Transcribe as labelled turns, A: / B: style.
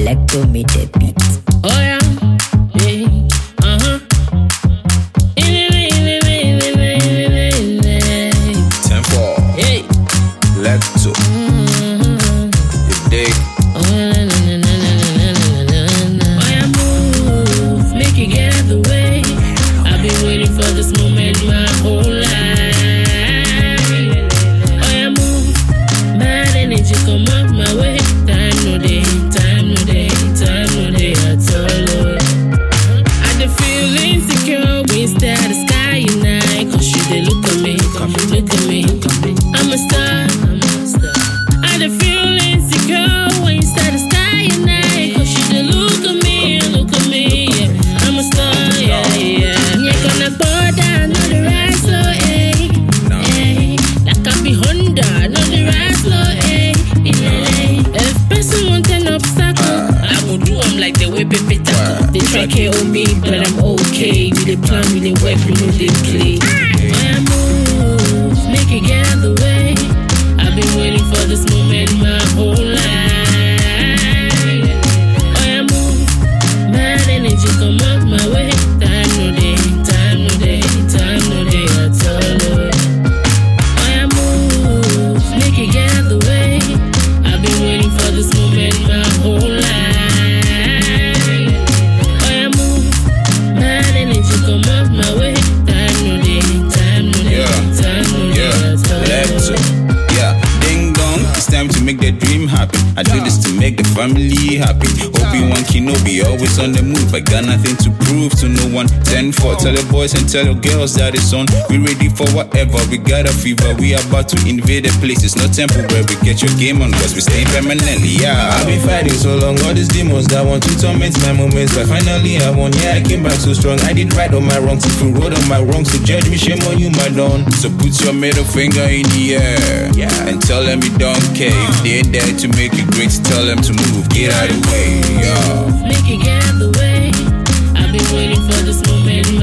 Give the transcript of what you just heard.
A: Electro made the beat.
B: Oh yeah, uh-huh.
C: 10-4.
B: Hey.
C: Electro. You dig?
B: Oh yeah, move, make it get out the way. I've been waiting for this moment my whole life. Oh yeah, move, mad energy come up my way. Time no day at all. I dey feel insecure when stare at the sky unite. Cause you dey look at me. I'm a star. I dey feel insecure when you stare at the sky unite. Cause you dey look at me, yeah. I'm a star, yeah. You're gonna border, not the right slow, like I be Honda, not the right slow, If person want an obstacle, I will do them like the way Pepe tackle. They try KO me, but I'm okay. We dey plan, we dey work, we know they play. I move, make it get out the way. I've been waiting for this moment my whole life. I move, mad energy come up my way. Time no day at all. I move, make it get out the way. I've been waiting for this moment my whole life. I move, mad energy come up my way. Time no day at all.
C: Electro. Yeah, ding dong, it's time to make the dream happen. I do this to make the family happy. Obi-Wan Kenobi always on the move. I got nothing to prove to no one. 10-4, tell the boys and tell the girls that it's on. We ready for whatever, we got a fever. We about to invade the place. It's not temporary, we get your game on, cause we stay permanently, yeah.
D: I've been fighting so long, all these demons that want to torment my moments. But finally I won, yeah, I came back so strong. I did right on my wrongs, if you wrote on my wrongs, to judge me, shame on you, my don.
C: So put your middle finger in the air, and tell them you don't care. If they're there to make it great, tell them to move, get out of the way, yeah.
B: Make it get out the way. I've been waiting for this moment